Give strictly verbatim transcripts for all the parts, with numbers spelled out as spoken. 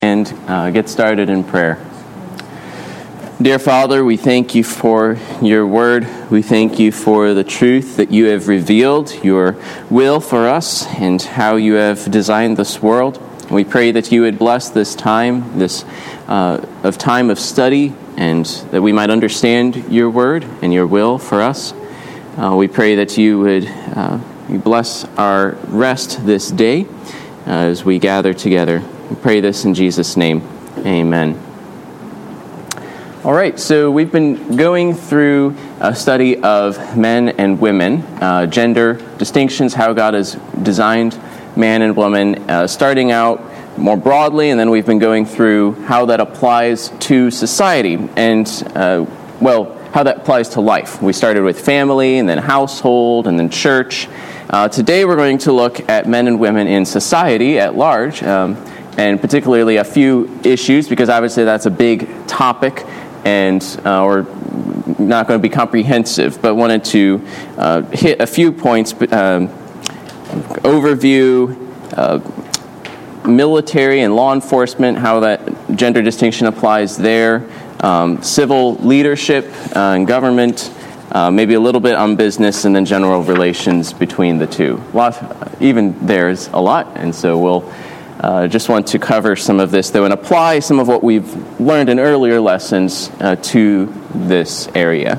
And uh, get started in prayer. Dear Father, we thank you for your word. We thank you for the truth that you have revealed, your will for us, and how you have designed this world. We pray that you would bless this time, this uh, of time of study, and that we might understand your word and your will for us. Uh, we pray that you would uh, you bless our rest this day uh, as we gather together. We pray this in Jesus' name. Amen. All right, so we've been going through a study of men and women, uh, gender distinctions, how God has designed man and woman, uh, starting out more broadly, and then we've been going through how that applies to society and, uh, well, how that applies to life. We started with family, and then household, and then church. Uh, today we're going to look at men and women in society at large, um, and particularly a few issues, because obviously that's a big topic, and uh, we're not going to be comprehensive, but wanted to uh, hit a few points, um, overview, uh, military and law enforcement, how that gender distinction applies there, um, civil leadership uh, and government, uh, maybe a little bit on business, and then general relations between the two. A lot, even there's a lot, and so we'll Uh, just want to cover some of this, though, and apply some of what we've learned in earlier lessons uh, to this area.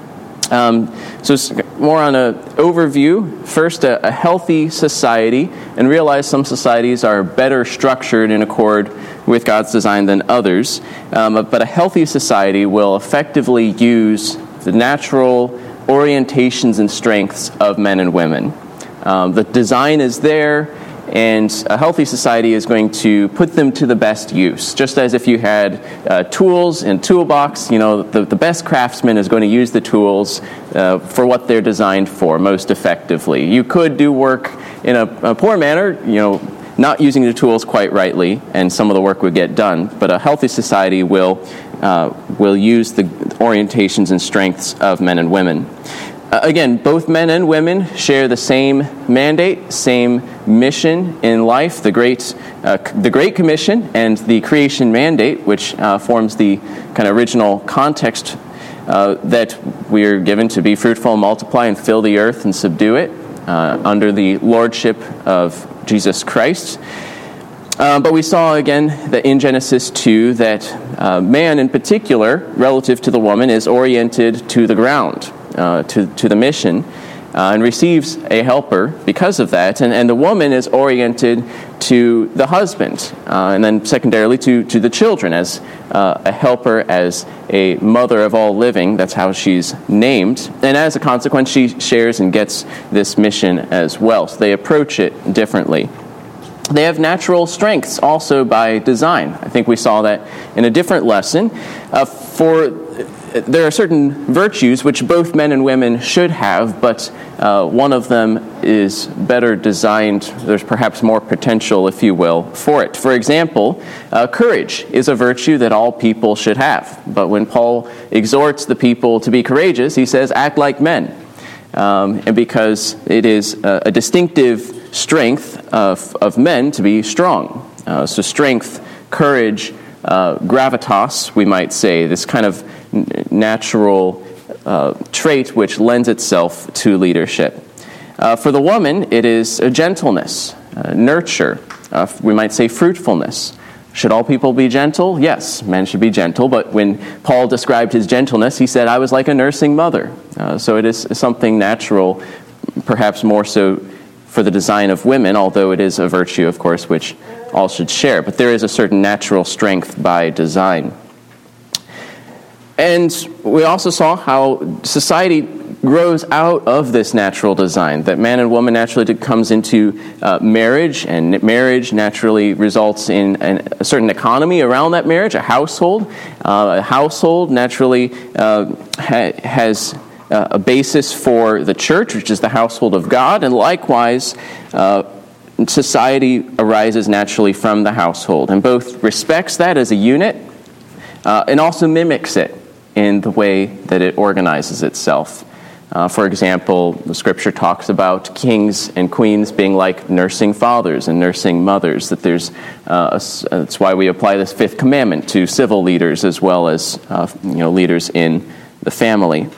Um, so more on an overview. First, a, a healthy society, and realize some societies are better structured in accord with God's design than others. Um, but a healthy society will effectively use the natural orientations and strengths of men and women. Um, the design is there, and a healthy society is going to put them to the best use. Just as if you had uh, tools in a toolbox, you know, the, the best craftsman is going to use the tools uh, for what they're designed for most effectively. You could do work in a, a poor manner, you know, not using the tools quite rightly, and some of the work would get done. But a healthy society will uh, will use the orientations and strengths of men and women. Uh, again, both men and women share the same mandate, same mission in life, the Great uh, the Great Commission and the Creation Mandate, which uh, forms the kind of original context uh, that we are given to be fruitful and multiply and fill the earth and subdue it uh, under the lordship of Jesus Christ. Uh, but we saw again that in Genesis two that uh, man in particular, relative to the woman, is oriented to the ground. Uh, to, to the mission, uh, and receives a helper because of that. And, and the woman is oriented to the husband, uh, and then secondarily to, to the children as uh, a helper, as a mother of all living. That's how she's named. And as a consequence, she shares and gets this mission as well. So they approach it differently. They have natural strengths also by design. I think we saw that in a different lesson. Uh, for There are certain virtues which both men and women should have, but uh, one of them is better designed. There's perhaps more potential, if you will, for it. For example, uh, courage is a virtue that all people should have. But when Paul exhorts the people to be courageous, he says, act like men. Um, and because it is a, a distinctive strength of, of men to be strong. Uh, so strength, courage, uh, gravitas, we might say, this kind of natural uh, trait which lends itself to leadership. Uh, for the woman, it is a gentleness, uh, nurture, uh, we might say fruitfulness. Should all people be gentle? Yes, men should be gentle, but when Paul described his gentleness, he said, I was like a nursing mother. Uh, so it is something natural, perhaps more so for the design of women, although it is a virtue, of course, which all should share. But there is a certain natural strength by design. And we also saw how society grows out of this natural design, that man and woman naturally comes into uh, marriage, and marriage naturally results in an, a certain economy around that marriage, a household. Uh, a household naturally uh, ha- has uh, a basis for the church, which is the household of God, and likewise, uh, society arises naturally from the household, and both respects that as a unit uh, and also mimics it in the way that it organizes itself. Uh, for example, the scripture talks about kings and queens being like nursing fathers and nursing mothers, that there's, uh, a, that's why we apply this fifth commandment to civil leaders as well as uh, you know, leaders in the family.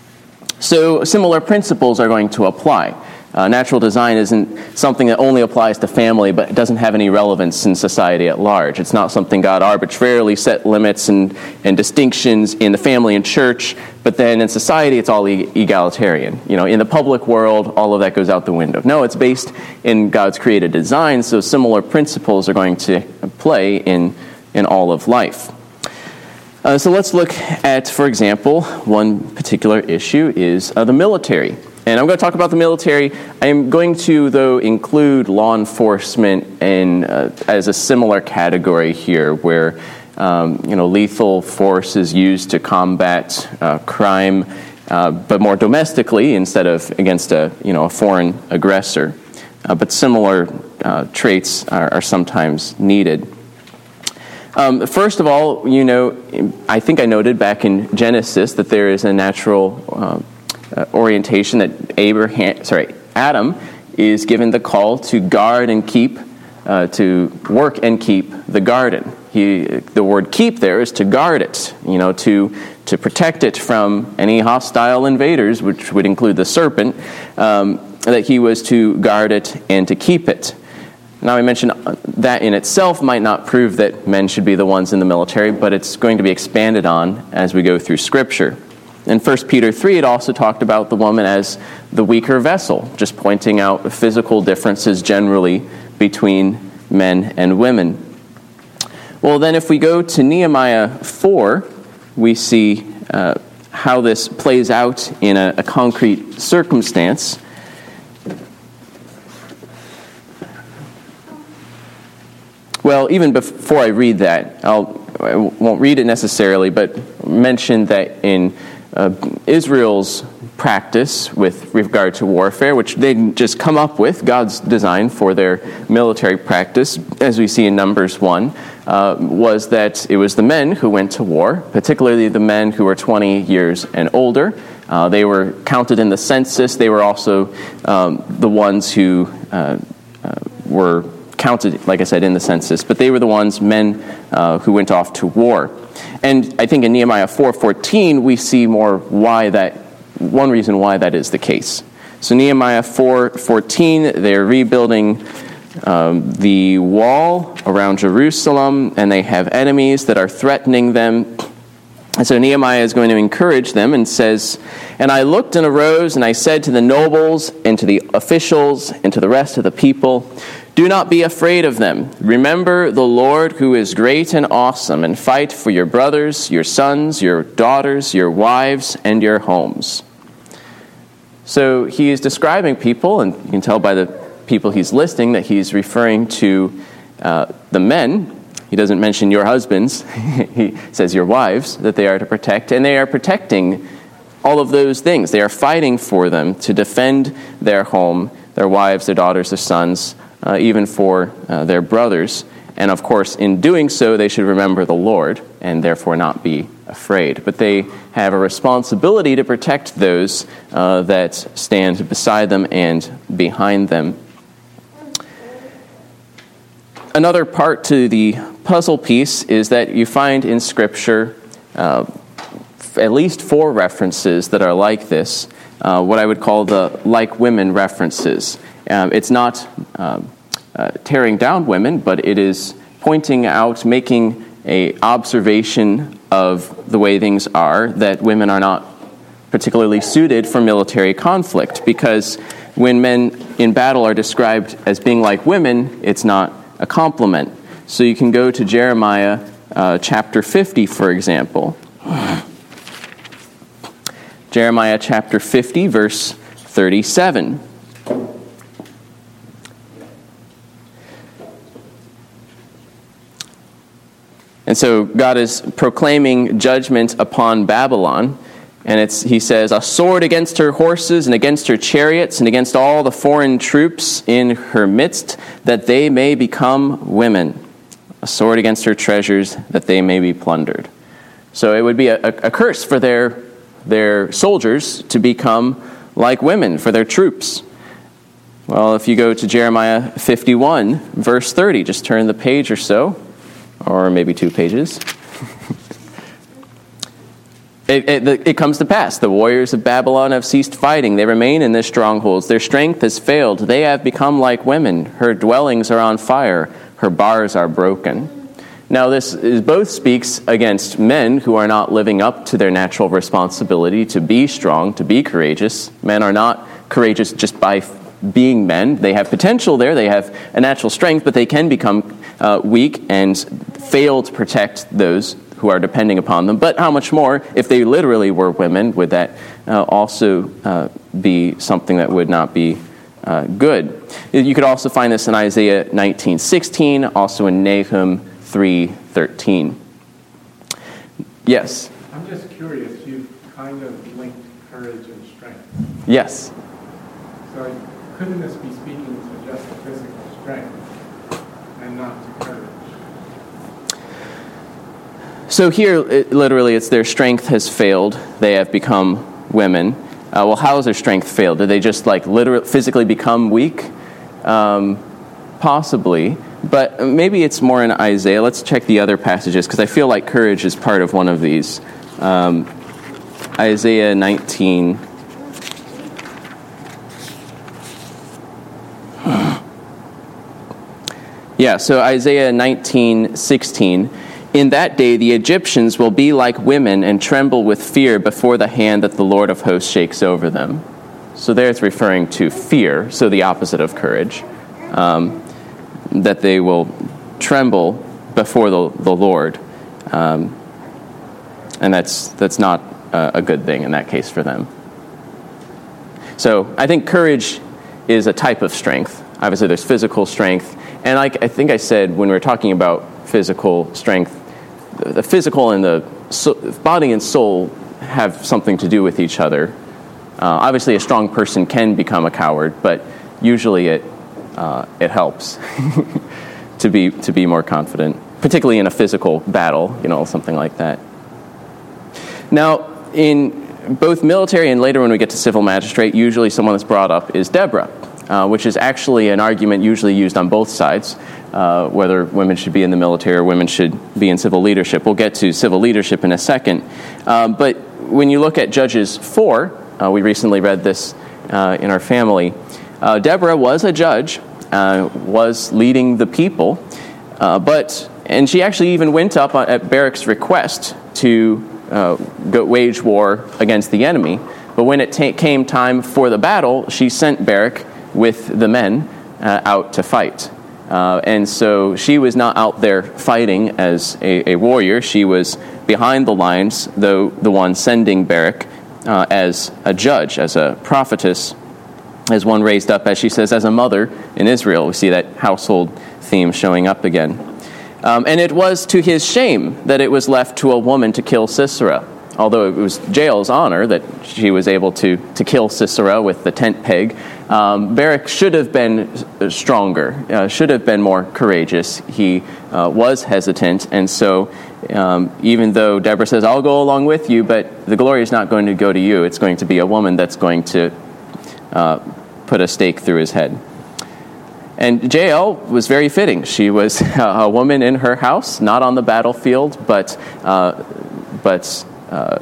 So similar principles are going to apply. Uh, natural design isn't something that only applies to family, but it doesn't have any relevance in society at large. It's not something God arbitrarily set limits and, and distinctions in the family and church, but then in society it's all e- egalitarian. You know, in the public world, all of that goes out the window. No, it's based in God's created design, so similar principles are going to play in, in all of life. Uh, so let's look at, for example, one particular issue is uh, the military. And I'm going to talk about the military. I am going to, though, include law enforcement in, uh, as a similar category here, where um, you know lethal force is used to combat uh, crime, uh, but more domestically instead of against a you know a foreign aggressor. Uh, but similar uh, traits are, are sometimes needed. Um, first of all, you know, I think I noted back in Genesis that there is a natural Uh, Uh, orientation that Abraham, sorry, Adam is given the call to guard and keep, uh, to work and keep the garden. He, the word "keep" there is to guard it, you know, to to protect it from any hostile invaders, which would include the serpent. Um, that he was to guard it and to keep it. Now, I mentioned that in itself might not prove that men should be the ones in the military, but it's going to be expanded on as we go through Scripture. In First Peter three, it also talked about the woman as the weaker vessel, just pointing out physical differences generally between men and women. Well, then if we go to Nehemiah four, we see uh, how this plays out in a, a concrete circumstance. Well, even before I read that, I'll, I won't read it necessarily, but mention that in Uh, Israel's practice with regard to warfare, which they just come up with, God's design for their military practice, as we see in Numbers one, uh, was that it was the men who went to war, particularly the men who were twenty years and older. Uh, they were counted in the census. They were also um, the ones who uh, uh, were counted, like I said, in the census, but they were the ones, men, uh, who went off to war. And I think in Nehemiah four fourteen, we see more why that, one reason why that is the case. So Nehemiah four fourteen, they're rebuilding um, the wall around Jerusalem, and they have enemies that are threatening them. And so Nehemiah is going to encourage them and says, "And I looked and arose, and I said to the nobles, and to the officials, and to the rest of the people, 'Do not be afraid of them. Remember the Lord who is great and awesome, and fight for your brothers, your sons, your daughters, your wives, and your homes.'" So he is describing people, and you can tell by the people he's listing that he's referring to uh, the men. He doesn't mention your husbands. He says your wives, that they are to protect, and they are protecting all of those things. They are fighting for them to defend their home, their wives, their daughters, their sons, Uh, even for uh, their brothers. And of course, in doing so, they should remember the Lord and therefore not be afraid. But they have a responsibility to protect those uh, that stand beside them and behind them. Another part to the puzzle piece is that you find in Scripture uh, at least four references that are like this, uh, what I would call the like women references. Um, it's not um, uh, tearing down women, but it is pointing out, making a observation of the way things are, that women are not particularly suited for military conflict, because when men in battle are described as being like women, it's not a compliment. So you can go to Jeremiah uh, chapter fifty, for example. Jeremiah chapter fifty, verse thirty-seven. And so God is proclaiming judgment upon Babylon. And it's, he says, "A sword against her horses and against her chariots and against all the foreign troops in her midst, that they may become women. A sword against her treasures, that they may be plundered." So it would be a, a curse for their their soldiers to become like women for their troops. Well, if you go to Jeremiah fifty-one, verse thirty, just turn the page or so, or maybe two pages. It, it, it comes to pass. The warriors of Babylon have ceased fighting. They remain in their strongholds. Their strength has failed. They have become like women. Her dwellings are on fire. Her bars are broken. Now, this is, both speaks against men who are not living up to their natural responsibility to be strong, to be courageous. Men are not courageous just by being men. They have potential there. They have a natural strength, but they can become uh, weak and fail to protect those who are depending upon them. But how much more, if they literally were women, would that uh, also uh, be something that would not be uh, good? You could also find this in Isaiah nineteen sixteen, also in Nahum three thirteen. Yes? I'm just curious, you've kind of linked courage and strength. Yes. So couldn't this be speaking to just the physical strength and not to courage? So here, it, literally, it's their strength has failed. They have become women. Uh, well, how has their strength failed? Did they just, like, literally, physically become weak? Um, possibly. But maybe it's more in Isaiah. Let's check the other passages, because I feel like courage is part of one of these. Um, Isaiah nineteen. Yeah, so Isaiah nineteen sixteen. In that day the Egyptians will be like women and tremble with fear before the hand that the Lord of hosts shakes over them. So there it's referring to fear, so the opposite of courage. Um, that they will tremble before the, the Lord. Um, and that's that's not a, a good thing in that case for them. So I think courage is a type of strength. Obviously there's physical strength. And like I think I said when we were talking about physical strength, the, the physical and the so, body and soul have something to do with each other. Uh, obviously a strong person can become a coward, but usually it Uh, it helps to be to be more confident, particularly in a physical battle, you know, something like that. Now, in both military and later when we get to civil magistrate, usually someone that's brought up is Deborah, uh, which is actually an argument usually used on both sides, uh, whether women should be in the military or women should be in civil leadership. We'll get to civil leadership in a second. Um, but when you look at Judges four, uh, we recently read this uh, in our family, Uh, Deborah was a judge, uh, was leading the people, uh, but and she actually even went up at Barak's request to uh, go wage war against the enemy. But when it ta- came time for the battle, she sent Barak with the men uh, out to fight. Uh, and so she was not out there fighting as a, a warrior. She was behind the lines, though the one sending Barak uh, as a judge, as a prophetess, as one raised up, as she says, as a mother in Israel. We see that household theme showing up again. Um, and it was to his shame that it was left to a woman to kill Sisera, although it was Jael's honor that she was able to, to kill Sisera with the tent peg. Um, Barak should have been stronger, uh, should have been more courageous. He uh, was hesitant, and so um, even though Deborah says, I'll go along with you, but the glory is not going to go to you. It's going to be a woman that's going to uh, put a stake through his head. And Jael was very fitting. She was a woman in her house, not on the battlefield, but uh, but uh,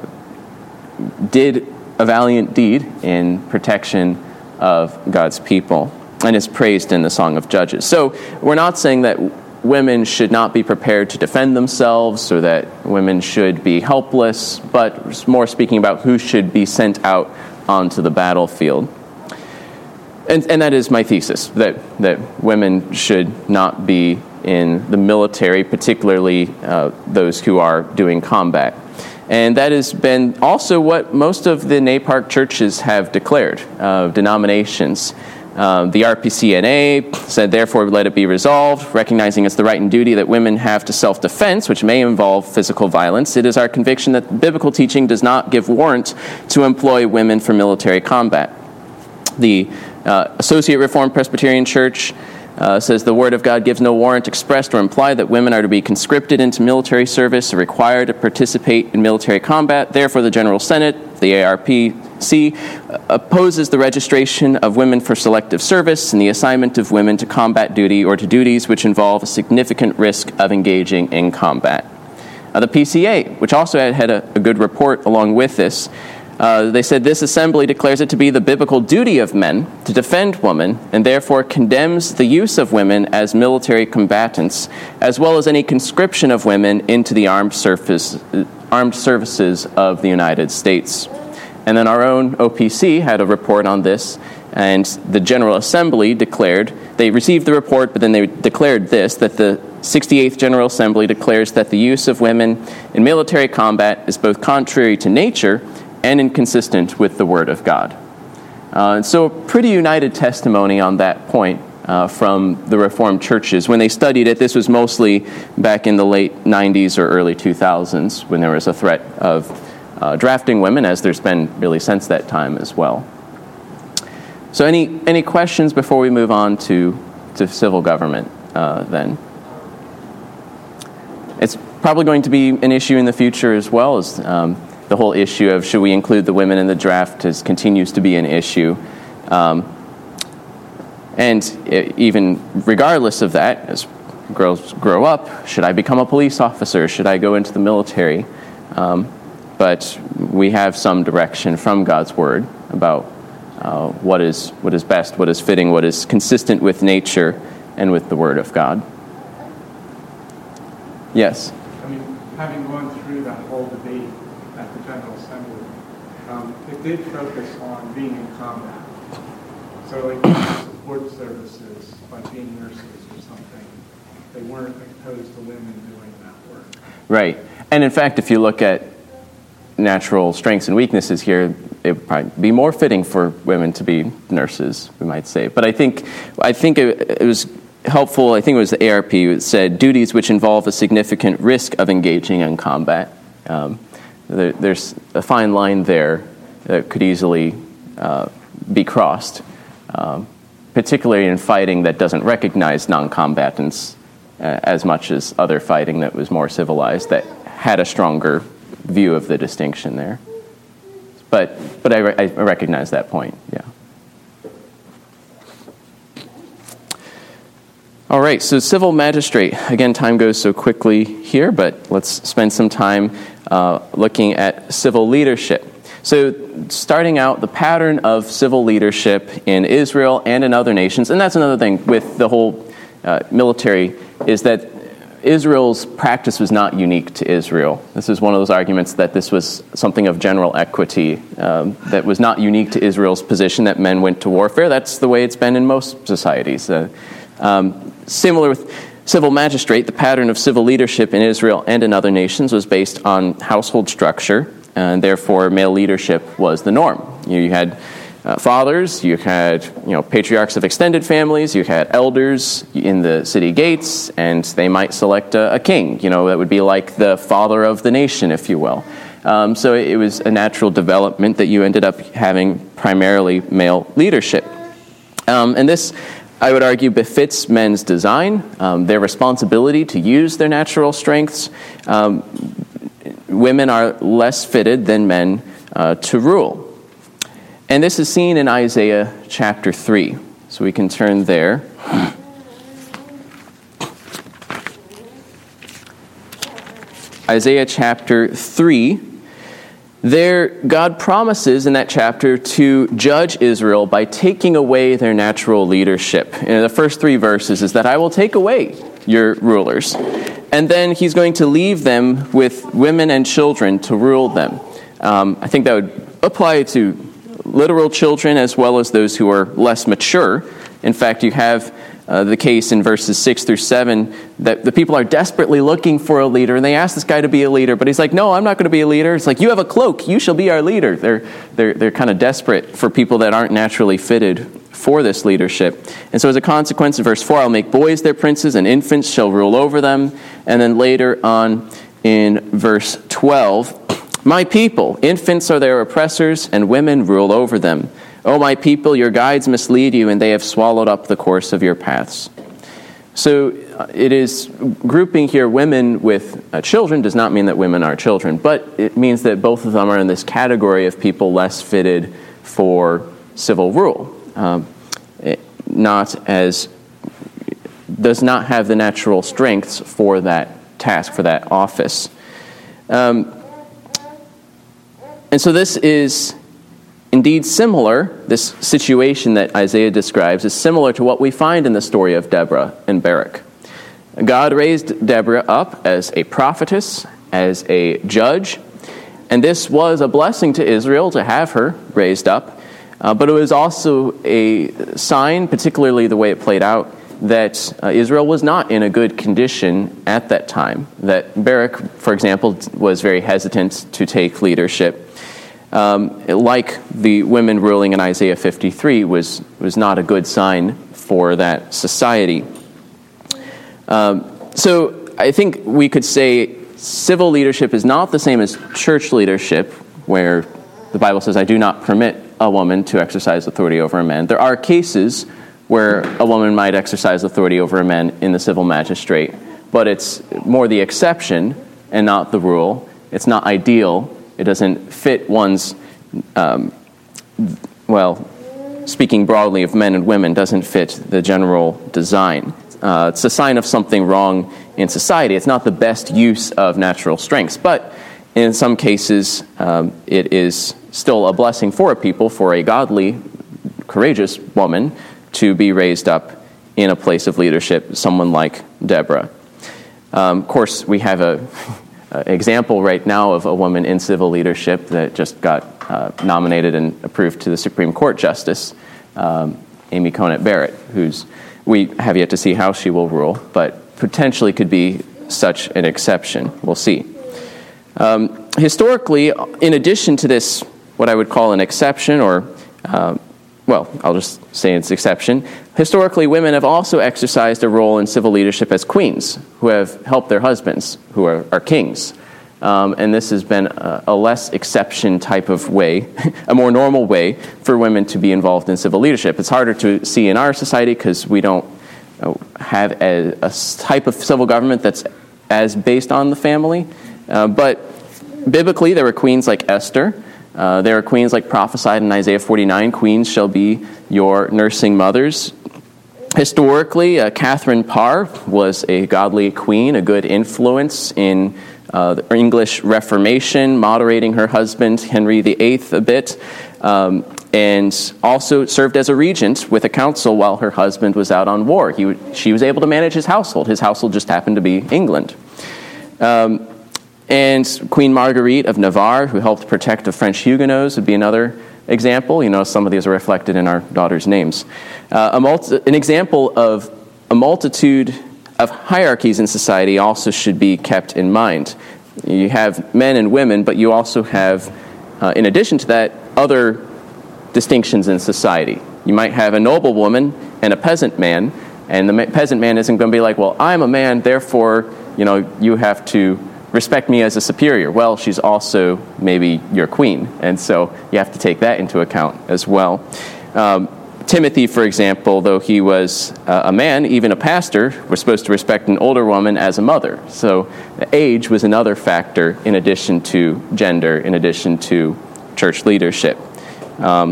did a valiant deed in protection of God's people, and is praised in the Song of Judges. So we're not saying that women should not be prepared to defend themselves, or that women should be helpless, but more speaking about who should be sent out onto the battlefield. And, and that is my thesis, that, that women should not be in the military, particularly uh, those who are doing combat. And that has been also what most of the N A P A R C churches have declared, uh, denominations. Um, the R P C N A said, therefore, let it be resolved, recognizing it's the right and duty that women have to self-defense, which may involve physical violence. It is our conviction that biblical teaching does not give warrant to employ women for military combat. The Uh, Associate Reformed Presbyterian Church uh, says the Word of God gives no warrant expressed or implied that women are to be conscripted into military service or required to participate in military combat. Therefore, the General Synod the A R P C, opposes the registration of women for selective service and the assignment of women to combat duty or to duties which involve a significant risk of engaging in combat. Uh, the P C A, which also had, had a, a good report along with this, uh, they said this assembly declares it to be the biblical duty of men to defend women and therefore condemns the use of women as military combatants, as well as any conscription of women into the armed, surface, armed services of the United States. And then our own O P C had a report on this, and the General Assembly declared, they received the report, but then they declared this, that the sixty-eighth General Assembly declares that the use of women in military combat is both contrary to nature and inconsistent with the Word of God. Uh, and so a pretty united testimony on that point uh, from the Reformed churches. When they studied it, this was mostly back in the late nineties or early two thousands when there was a threat of uh, drafting women, as there's been really since that time as well. So any any questions before we move on to, to civil government uh, then? It's probably going to be an issue in the future as well, as um, the whole issue of should we include the women in the draft is, continues to be an issue. Um, and it, even regardless of that, as girls grow up, should I become a police officer? Should I go into the military? Um, but we have some direction from God's Word about uh, what is what is best, what is fitting, what is consistent with nature and with the Word of God. Yes? I mean, having gone through that whole debate at the General Assembly, um, it did focus on being in combat. So like support services, like being nurses or something, they weren't opposed to women doing that work. Right. And in fact, if you look at natural strengths and weaknesses here, it would probably be more fitting for women to be nurses, we might say. But I think I think it, it was helpful, I think it was the A R P that said, duties which involve a significant risk of engaging in combat. Um, there, there's a fine line there that could easily uh, be crossed, um, particularly in fighting that doesn't recognize non-combatants uh, as much as other fighting that was more civilized, that had a stronger view of the distinction there. But but I, re- I recognize that point, yeah. All right, so civil magistrate. Again, time goes so quickly here, but let's spend some time uh, looking at civil leadership. So starting out, the pattern of civil leadership in Israel and in other nations, and that's another thing with the whole uh, military, is that Israel's practice was not unique to Israel. This is one of those arguments that this was something of general equity, um, that was not unique to Israel's position that men went to warfare. That's the way it's been in most societies. Uh, um, similar with civil magistrate, the pattern of civil leadership in Israel and in other nations was based on household structure, and therefore male leadership was the norm. You, you had Uh, fathers, you had you know patriarchs of extended families, you had elders in the city gates, and they might select a, a king. You know that would be like the father of the nation, if you will. Um, so it was a natural development that you ended up having primarily male leadership, um, and this, I would argue, befits men's design, um, their responsibility to use their natural strengths. Um, women are less fitted than men uh, to rule. And this is seen in Isaiah chapter three. So we can turn there. Isaiah chapter three. There, God promises in that chapter to judge Israel by taking away their natural leadership. In the first three verses is that I will take away your rulers. And then he's going to leave them with women and children to rule them. Um, I think that would apply to literal children as well as those who are less mature. In fact, you have uh, the case in verses six through seven that the people are desperately looking for a leader, and they ask this guy to be a leader, but he's like, no, I'm not going to be a leader. It's like, you have a cloak, you shall be our leader. They're they're they're kind of desperate for people that aren't naturally fitted for this leadership. And so as a consequence, in verse four, I'll make boys their princes, and infants shall rule over them. And then later on in verse twelve, my people, infants are their oppressors, and women rule over them. O my people, your guides mislead you, and they have swallowed up the course of your paths. So uh, it is grouping here women with uh, children does not mean that women are children, but it means that both of them are in this category of people less fitted for civil rule. Um, it, not as does not have the natural strengths for that task, for that office. Um, and so this is indeed similar, this situation that Isaiah describes is similar to what we find in the story of Deborah and Barak. God raised Deborah up as a prophetess, as a judge, and this was a blessing to Israel to have her raised up, uh, but it was also a sign, particularly the way it played out, that uh, Israel was not in a good condition at that time, that Barak, for example, was very hesitant to take leadership. Um, like the women ruling in Isaiah fifty-three was, was not a good sign for that society. Um, so I think we could say civil leadership is not the same as church leadership, where the Bible says, I do not permit a woman to exercise authority over a man. There are cases where a woman might exercise authority over a man in the civil magistrate, but it's more the exception and not the rule. It's not ideal. It doesn't fit one's, um, well, speaking broadly of men and women, doesn't fit the general design. Uh, it's a sign of something wrong in society. It's not the best use of natural strengths, but in some cases, um, it is still a blessing for a people, for a godly, courageous woman to be raised up in a place of leadership, someone like Deborah. Um, of course, we have a Uh, example right now of a woman in civil leadership that just got uh, nominated and approved to the Supreme Court Justice, um, Amy Conant Barrett, who's we have yet to see how she will rule, but potentially could be such an exception. We'll see. Um, historically, in addition to this, what I would call an exception, or uh, well, I'll just say it's exception. Historically, women have also exercised a role in civil leadership as queens, who have helped their husbands, who are, are kings. Um, and this has been a, a less exception type of way, a more normal way for women to be involved in civil leadership. It's harder to see in our society because we don't uh, have a, a type of civil government that's as based on the family. Uh, but biblically, there were queens like Esther. Uh, there are queens like prophesied in Isaiah forty-nine, queens shall be your nursing mothers. Historically, uh, Catherine Parr was a godly queen, a good influence in uh, the English Reformation, moderating her husband, Henry the Eighth, a bit, um, and also served as a regent with a council while her husband was out on war. He w- she was able to manage his household. His household just happened to be England. Um, And Queen Marguerite of Navarre, who helped protect the French Huguenots, would be another example. You know, some of these are reflected in our daughters' names. Uh, a multi- an example of a multitude of hierarchies in society also should be kept in mind. You have men and women, but you also have, uh, in addition to that, other distinctions in society. You might have a noble woman and a peasant man, and the ma- peasant man isn't going to be like, well, I'm a man, therefore, you know, you have to respect me as a superior. Well, she's also maybe your queen, and so you have to take that into account as well. Um, Timothy, for example, though he was uh, a man, even a pastor, was supposed to respect an older woman as a mother. So age was another factor in addition to gender, in addition to church leadership. Um,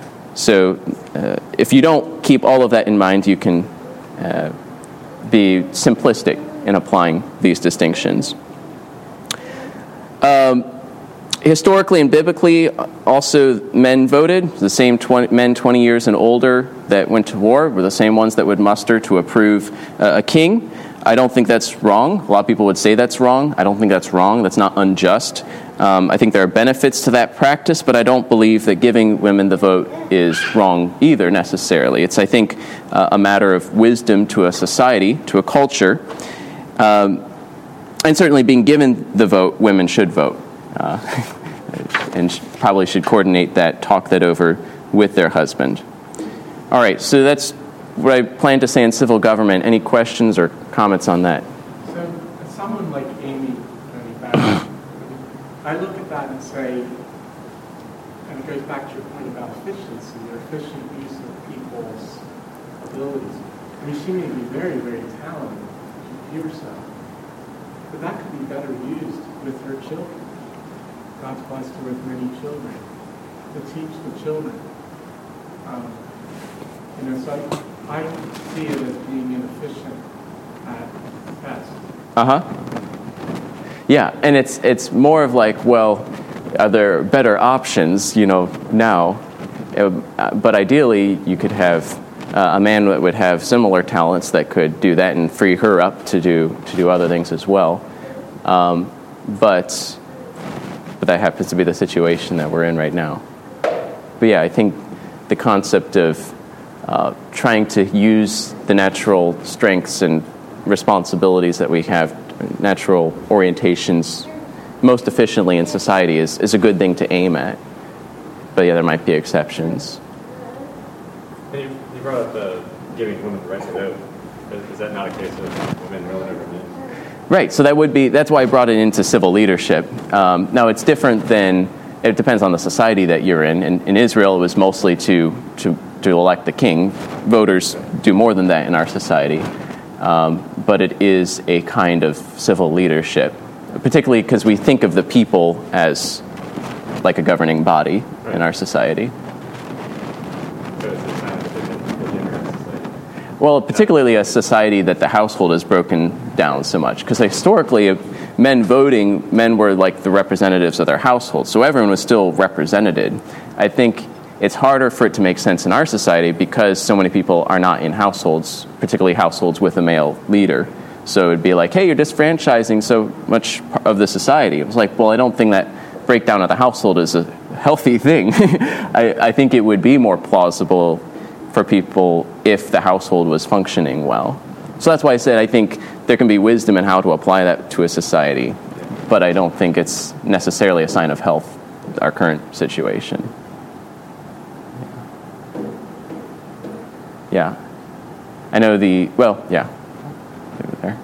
so uh, if you don't keep all of that in mind, you can uh, be simplistic in applying these distinctions. Um, historically and biblically, also men voted. The same twenty, men twenty years and older that went to war were the same ones that would muster to approve uh, a king. I don't think that's wrong. A lot of people would say that's wrong. I don't think that's wrong. That's not unjust. Um, I think there are benefits to that practice, but I don't believe that giving women the vote is wrong either necessarily. It's, I think, uh, a matter of wisdom to a society, to a culture. Um, And certainly being given the vote, women should vote. Uh, and sh- probably should coordinate that, talk that over with their husband. All right, so that's what I plan to say in civil government. Any questions or comments on that? So, as someone like Amy, I look at that and say, and it goes back to your point about efficiency, or efficient use of people's abilities. I mean, she may be very, very talented, computer stuff. But that could be better used with her children. God's blessed her with many children, to teach the children. Um, you know, so I, I see it as being inefficient at best. Uh-huh. Yeah, and it's it's more of like, well, are there better options, you know, now? Uh, but ideally, you could have uh, a man that would have similar talents that could do that and free her up to do to do other things as well. Um, but but that happens to be the situation that we're in right now. But yeah, I think the concept of uh, trying to use the natural strengths and responsibilities that we have, natural orientations, most efficiently in society is, is a good thing to aim at. But yeah, there might be exceptions. And you, you brought up the giving women the right to vote. Is that not a case of women ruling over men? Right, so that would be, that's why I brought it into civil leadership. Um, now, it's different than, it depends on the society that you're in. In, in Israel, it was mostly to, to, to elect the king. Voters do more than that in our society. Um, but it is a kind of civil leadership, particularly because we think of the people as like a governing body right. in our society. So it's a sign of a different society. Well, particularly a society that the household is broken down so much. Because historically, men voting, men were like the representatives of their household. So everyone was still represented. I think it's harder for it to make sense in our society because so many people are not in households, particularly households with a male leader. So it'd be like, hey, you're disfranchising so much of the society. It was like, well, I don't think that breakdown of the household is a healthy thing. I, I think it would be more plausible for people if the household was functioning well. So that's why I said I think there can be wisdom in how to apply that to a society, but I don't think it's necessarily a sign of health, our current situation. Yeah. I know the, well, yeah. Over there.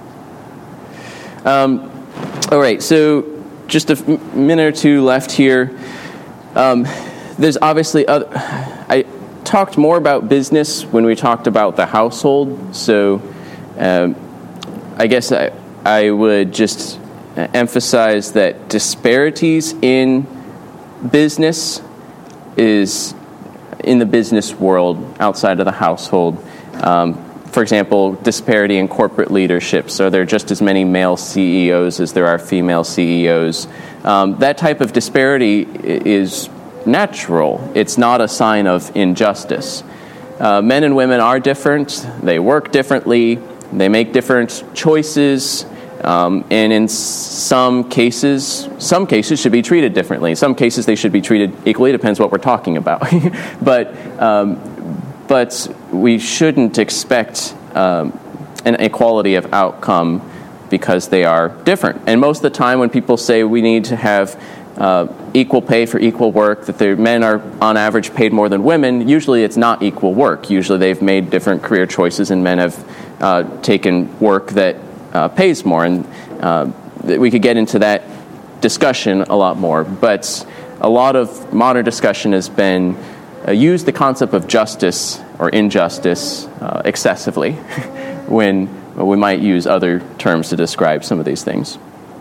Um, all right, so just a f- minute or two left here. Um, there's obviously other, I talked more about business when we talked about the household, so um, I guess I, I would just emphasize that disparities in business is in the business world outside of the household. Um, for example, disparity in corporate leadership. So there are just as many male C E Os as there are female C E Os. Um, that type of disparity is natural. It's not a sign of injustice. Uh, men and women are different. They work differently. They make different choices. Um, and in some cases, some cases should be treated differently. In some cases, they should be treated equally. It depends what we're talking about. but um, but we shouldn't expect um, an equality of outcome because they are different. And most of the time when people say we need to have uh, equal pay for equal work, that the men are on average paid more than women, usually it's not equal work. Usually they've made different career choices and men have uh, taken work that Uh, pays more, and uh, we could get into that discussion a lot more. But a lot of modern discussion has been uh, used the concept of justice or injustice uh, excessively when well, we might use other terms to describe some of these things.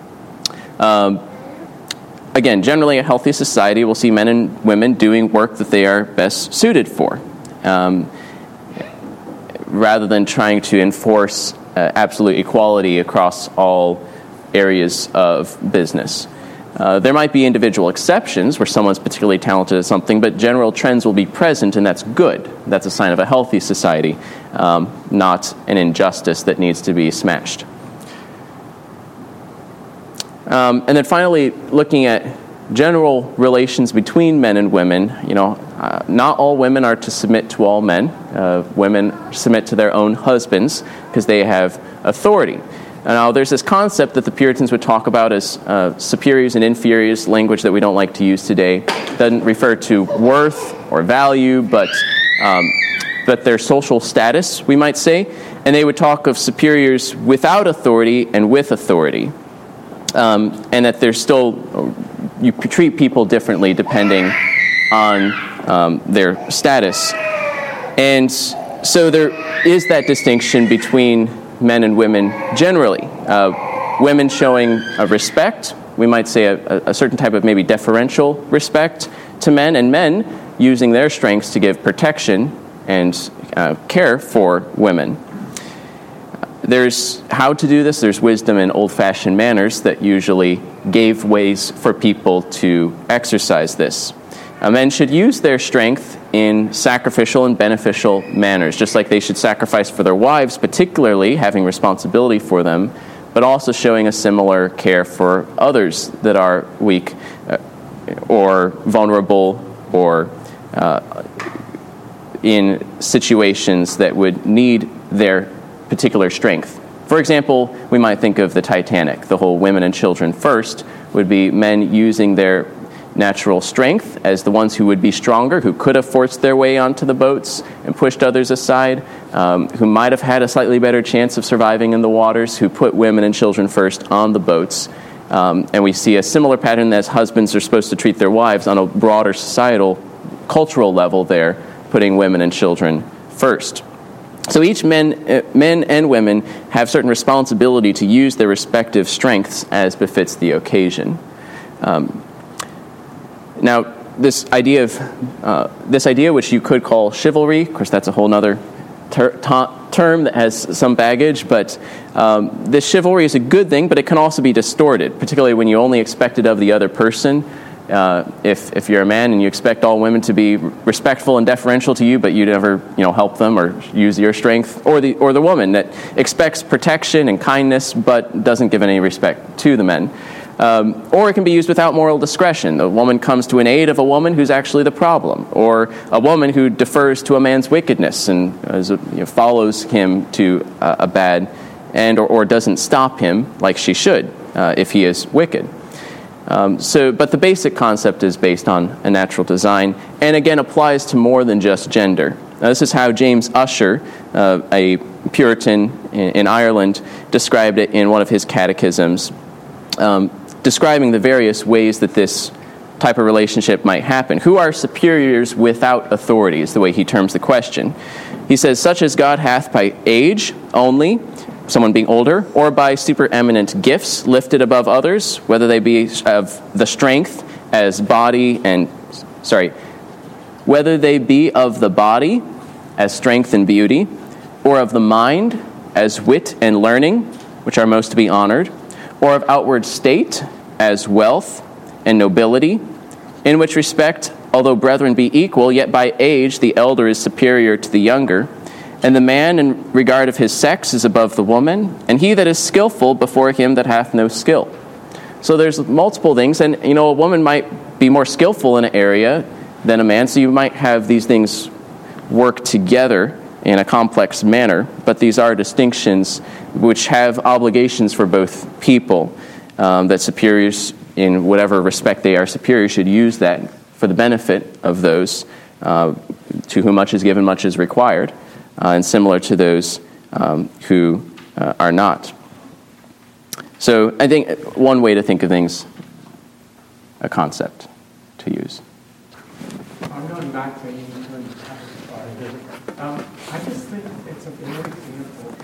Um, again, generally a healthy society will see men and women doing work that they are best suited for, um, rather than trying to enforce Uh, absolute equality across all areas of business. Uh, there might be individual exceptions where someone's particularly talented at something, but general trends will be present, and that's good. That's a sign of a healthy society, um, not an injustice that needs to be smashed. Um, and then finally, looking at general relations between men and women, you know, uh, not all women are to submit to all men. Uh, women submit to their own husbands because they have authority. And now there's this concept that the Puritans would talk about as uh, superiors and inferiors, language that we don't like to use today. It doesn't refer to worth or value, but um, but their social status, we might say. And they would talk of superiors without authority and with authority. Um, and that there's still, you treat people differently depending on um, their status. And so there is that distinction between men and women generally. Uh, women showing a respect, we might say a, a certain type of maybe deferential respect to men, and men using their strengths to give protection and uh, care for women. There's how to do this. There's wisdom in old-fashioned manners that usually gave ways for people to exercise this. Uh, men should use their strength in sacrificial and beneficial manners, just like they should sacrifice for their wives, particularly having responsibility for them, but also showing a similar care for others that are weak uh, or vulnerable or uh, in situations that would need their particular strength. For example, we might think of the Titanic. The whole women and children first would be men using their natural strength as the ones who would be stronger, who could have forced their way onto the boats and pushed others aside, um, who might have had a slightly better chance of surviving in the waters, who put women and children first on the boats. Um, and we see a similar pattern as husbands are supposed to treat their wives on a broader societal, cultural level there, putting women and children first. So each men, uh, men and women have certain responsibility to use their respective strengths as befits the occasion. Um, now, this idea of uh, this idea, which you could call chivalry, of course, that's a whole other ter- ta- term that has some baggage. But um, this chivalry is a good thing, but it can also be distorted, particularly when you only expect it of the other person. Uh, if if you're a man and you expect all women to be respectful and deferential to you, but you never you know help them or use your strength, or the or the woman that expects protection and kindness but doesn't give any respect to the men, um, or it can be used without moral discretion. The woman comes to an aid of a woman who's actually the problem, or a woman who defers to a man's wickedness and as a, you know, follows him to uh, a bad end, or, or doesn't stop him like she should uh, if he is wicked. Um, so, but the basic concept is based on a natural design, and again applies to more than just gender. Now, this is how James Ussher, uh, a Puritan in, in Ireland, described it in one of his catechisms, um, describing the various ways that this type of relationship might happen. Who are superiors without authority is the way he terms the question. He says, such as God hath by age only, someone being older, or by supereminent gifts lifted above others, whether they be of the strength as body and, sorry, whether they be of the body as strength and beauty, or of the mind as wit and learning, which are most to be honored, or of outward state as wealth and nobility, in which respect, although brethren be equal, yet by age the elder is superior to the younger, and the man in regard of his sex is above the woman, and he that is skillful before him that hath no skill. So there's multiple things, and you know, a woman might be more skillful in an area than a man, so you might have these things work together in a complex manner, but these are distinctions which have obligations for both people, um, that superiors, in whatever respect they are superior, should use that for the benefit of those uh, to whom much is given, much is required. Uh, and similar to those um, who uh, are not. So I think one way to think of things, a concept to use. I'm going back to Amy Turner's testimony. Um, I just think it's a great example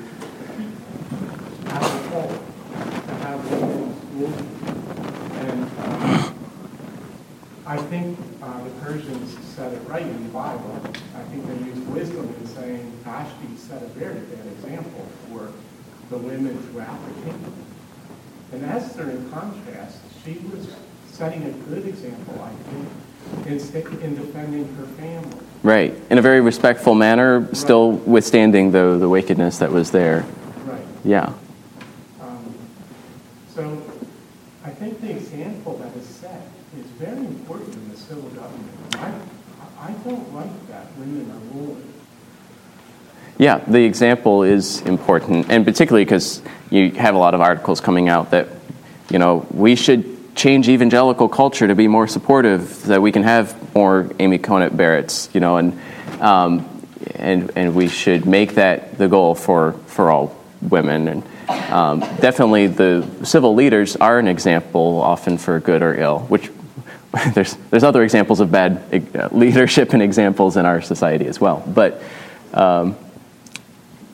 to have a whole, to have women moving. And um, I think uh, the Persians said it right in the Bible. I think they used wisdom in saying Vashti set a very bad example for the women throughout the kingdom. And Esther, in contrast, she was setting a good example, I think, in, st- in defending her family. Right. In a very respectful manner, right. Still withstanding the, the wickedness that was there. Right. Yeah. Um, so I think the example that is set is very important in the civil government. I, I don't like that women are ruling. Yeah, the example is important, and particularly because you have a lot of articles coming out that, you know, we should change evangelical culture to be more supportive, so that we can have more Amy Conant Barretts, you know, and um, and and we should make that the goal for, for all women. And um, definitely the civil leaders are an example, often for good or ill, which there's there's other examples of bad leadership and examples in our society as well. But um,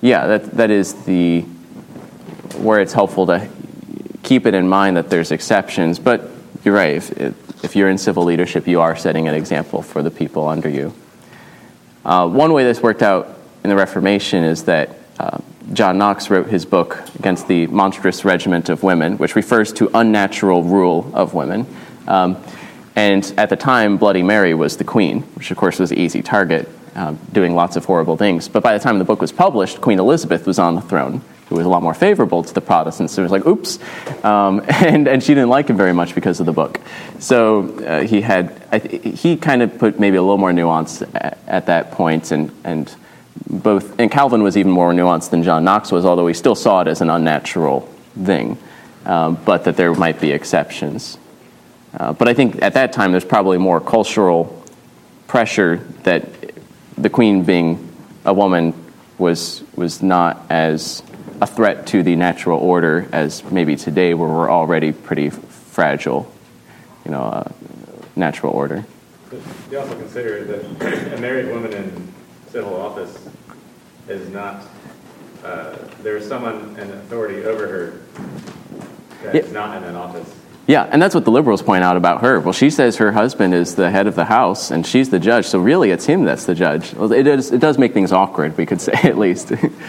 yeah, that that is the where it's helpful to keep it in mind that there's exceptions. But you're right. If, if you're in civil leadership, you are setting an example for the people under you. Uh, one way this worked out in the Reformation is that uh, John Knox wrote his book Against the Monstrous Regiment of Women, which refers to unnatural rule of women. Um, and at the time, Bloody Mary was the queen, which of course was an easy target, um, doing lots of horrible things. But by the time the book was published, Queen Elizabeth was on the throne, who was a lot more favorable to the Protestants. So it was like, oops. Um, and, and she didn't like him very much because of the book. So uh, he had, I th- he kind of put maybe a little more nuance at, at that point, and, and both, and Calvin was even more nuanced than John Knox was, although he still saw it as an unnatural thing, um, but that there might be exceptions. Uh, but I think at that time there's probably more cultural pressure that the queen being a woman was was not as a threat to the natural order as maybe today, where we're already pretty fragile, you know, uh, natural order. You also consider that a married woman in civil office is not, uh, there is someone in authority over her that is not in an office. Yeah, and that's what the liberals point out about her. Well, she says her husband is the head of the house, and she's the judge, so really it's him that's the judge. Well, it, is, it does make things awkward, we could say, at least.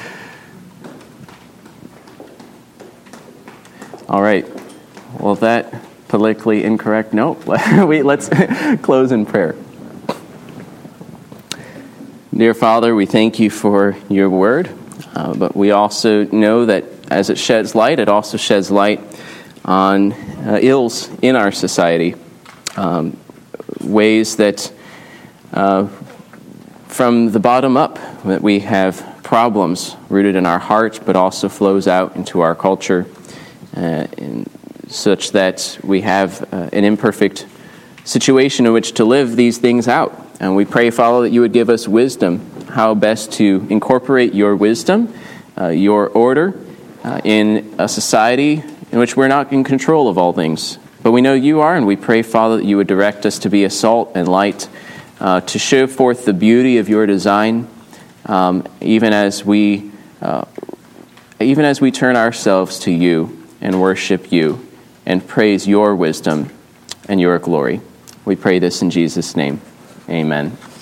All right. Well, that politically incorrect note, we, let's close in prayer. Dear Father, we thank you for your word, uh, but we also know that as it sheds light, it also sheds light on uh, ills in our society, um, ways that uh, from the bottom up that we have problems rooted in our heart, but also flows out into our culture, uh, in, such that we have uh, an imperfect situation in which to live these things out. And we pray, Father, that you would give us wisdom, how best to incorporate your wisdom, uh, your order uh, in a society in which we're not in control of all things. But we know you are, and we pray, Father, that you would direct us to be a salt and light, uh, to show forth the beauty of your design, um, even as we, uh, even as we turn ourselves to you and worship you and praise your wisdom and your glory. We pray this in Jesus' name. Amen.